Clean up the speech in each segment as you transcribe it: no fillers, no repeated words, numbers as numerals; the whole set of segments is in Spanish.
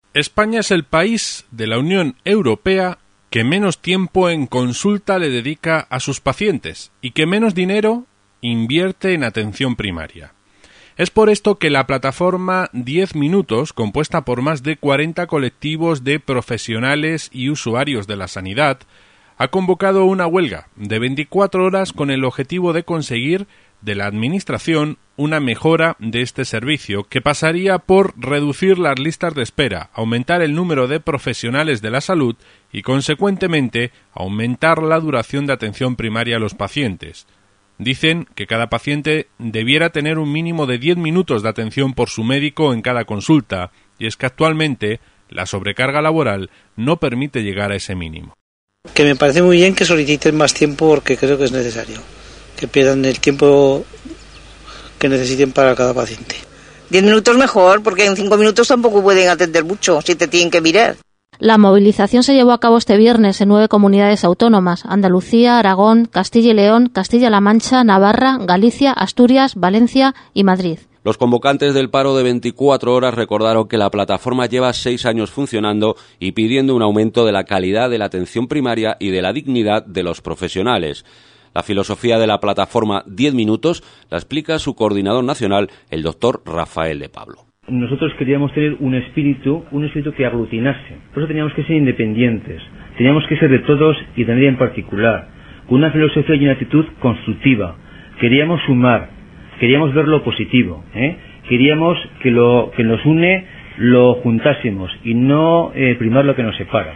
España es el país de la Unión Europea que menos tiempo en consulta le dedica a sus pacientes y que menos dinero invierte en atención primaria. Es por esto que la plataforma 10 Minutos, compuesta por más de 40 colectivos de profesionales y usuarios de la sanidad, ha convocado una huelga de 24 horas con el objetivo de conseguir de la Administración una mejora de este servicio, que pasaría por reducir las listas de espera, aumentar el número de profesionales de la salud y, consecuentemente, aumentar la duración de atención primaria a los pacientes. Dicen que cada paciente debiera tener un mínimo de 10 minutos de atención por su médico en cada consulta, y es que actualmente la sobrecarga laboral no permite llegar a ese mínimo. Que me parece muy bien que soliciten más tiempo porque creo que es necesario, que pierdan el tiempo que necesiten para cada paciente. 10 minutos mejor, porque en 5 minutos tampoco pueden atender mucho, si te tienen que mirar. La movilización se llevó a cabo este viernes en 9 comunidades autónomas: Andalucía, Aragón, Castilla y León, Castilla-La Mancha, Navarra, Galicia, Asturias, Valencia y Madrid. Los convocantes del paro de 24 horas recordaron que la plataforma lleva 6 años funcionando y pidiendo un aumento de la calidad de la atención primaria y de la dignidad de los profesionales. La filosofía de la plataforma 10 Minutos la explica su coordinador nacional, el doctor Rafael de Pablo. Nosotros queríamos tener un espíritu que aglutinase. Por eso teníamos que ser independientes, teníamos que ser de todos y de nadie en particular, con una filosofía y una actitud constructiva. Queríamos sumar, queríamos ver lo positivo, queríamos que nos une lo juntásemos y no primar lo que nos separa.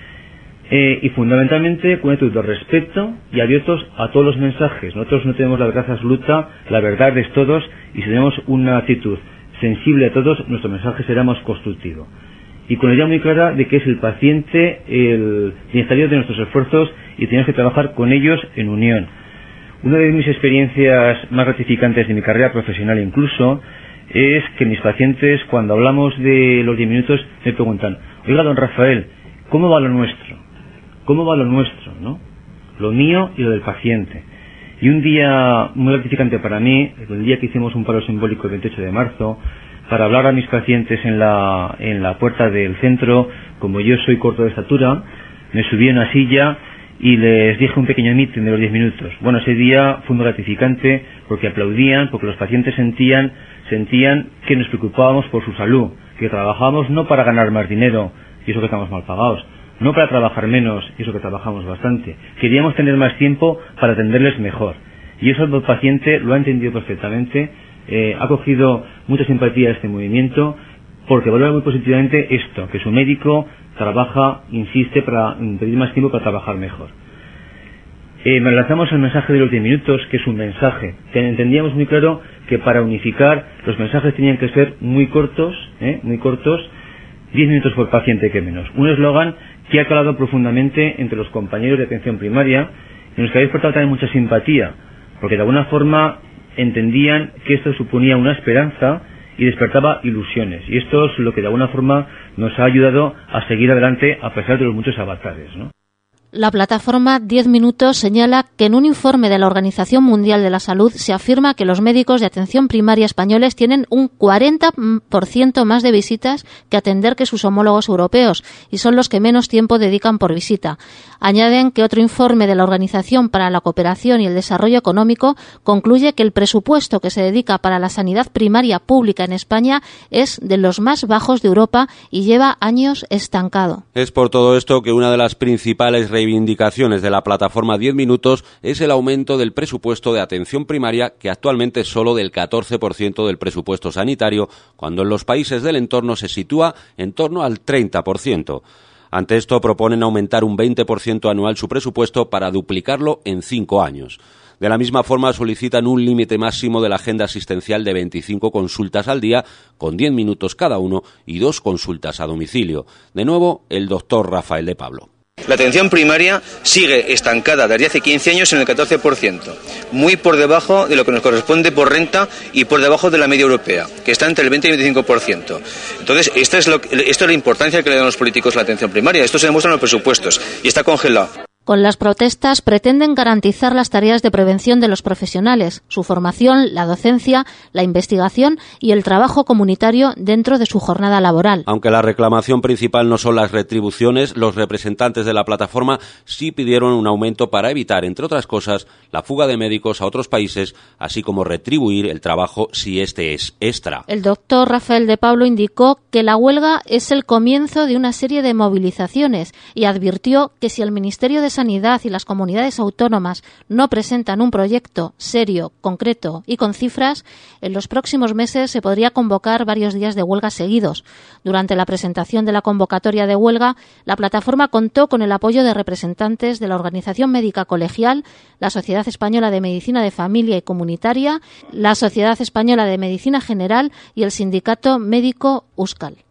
Y fundamentalmente con una actitud de respeto y abiertos a todos los mensajes. Nosotros no tenemos la verdad absoluta, la verdad es todos, y si tenemos una actitud sensible a todos, nuestro mensaje será más constructivo. Y con la idea muy clara de que es el paciente el destinatario de nuestros esfuerzos y tenemos que trabajar con ellos en unión. Una de mis experiencias más gratificantes de mi carrera profesional incluso es que mis pacientes, cuando hablamos de los 10 minutos, me preguntan: oiga, don Rafael, ¿cómo va lo nuestro? ¿Cómo va lo nuestro, no? Lo mío y lo del paciente. Y un día muy gratificante para mí, el día que hicimos un paro simbólico el 28 de marzo, para hablar a mis pacientes en la puerta del centro, como yo soy corto de estatura, me subí en una silla y les dije un pequeño mitin de los 10 minutos. Bueno, ese día fue muy gratificante porque aplaudían, porque los pacientes sentían que nos preocupábamos por su salud, que trabajábamos no para ganar más dinero, y eso que estamos mal pagados, no para trabajar menos, y eso que trabajamos bastante. Queríamos tener más tiempo para atenderles mejor. Y eso el paciente lo ha entendido perfectamente, ha cogido mucha simpatía a este movimiento, porque valora muy positivamente esto, que su médico trabaja, insiste para pedir más tiempo para trabajar mejor. Me lanzamos al mensaje de los 10 minutos, que es un mensaje que entendíamos muy claro que para unificar los mensajes tenían que ser muy cortos, 10 minutos por paciente que menos. Un eslogan que ha calado profundamente entre los compañeros de atención primaria, en los que ha despertado también mucha simpatía, porque de alguna forma entendían que esto suponía una esperanza y despertaba ilusiones. Y esto es lo que de alguna forma nos ha ayudado a seguir adelante a pesar de los muchos avatares, ¿no? La plataforma 10 Minutos señala que en un informe de la Organización Mundial de la Salud se afirma que los médicos de atención primaria españoles tienen un 40% más de visitas que atender que sus homólogos europeos y son los que menos tiempo dedican por visita. Añaden que otro informe de la Organización para la Cooperación y el Desarrollo Económico concluye que el presupuesto que se dedica para la sanidad primaria pública en España es de los más bajos de Europa y lleva años estancado. Es por todo esto que una de las principales reivindicaciones de la plataforma 10 Minutos es el aumento del presupuesto de atención primaria, que actualmente es solo del 14% del presupuesto sanitario, cuando en los países del entorno se sitúa en torno al 30%. Ante esto proponen aumentar un 20% anual su presupuesto para duplicarlo en 5 años. De la misma forma solicitan un límite máximo de la agenda asistencial de 25 consultas al día, con 10 minutos cada uno y 2 consultas a domicilio. De nuevo, el doctor Rafael de Pablo. La atención primaria sigue estancada desde hace 15 años en el 14%, muy por debajo de lo que nos corresponde por renta y por debajo de la media europea, que está entre el 20 y el 25%. Entonces, esto es la importancia que le dan los políticos a la atención primaria. Esto se demuestra en los presupuestos y está congelado. Con las protestas pretenden garantizar las tareas de prevención de los profesionales, su formación, la docencia, la investigación y el trabajo comunitario dentro de su jornada laboral. Aunque la reclamación principal no son las retribuciones, los representantes de la plataforma sí pidieron un aumento para evitar, entre otras cosas, la fuga de médicos a otros países, así como retribuir el trabajo si este es extra. El doctor Rafael de Pablo indicó que la huelga es el comienzo de una serie de movilizaciones y advirtió que si el Ministerio de Sanidad y las comunidades autónomas no presentan un proyecto serio, concreto y con cifras, en los próximos meses se podría convocar varios días de huelga seguidos. Durante la presentación de la convocatoria de huelga, la plataforma contó con el apoyo de representantes de la Organización Médica Colegial, la Sociedad Española de Medicina de Familia y Comunitaria, la Sociedad Española de Medicina General y el Sindicato Médico USCAL.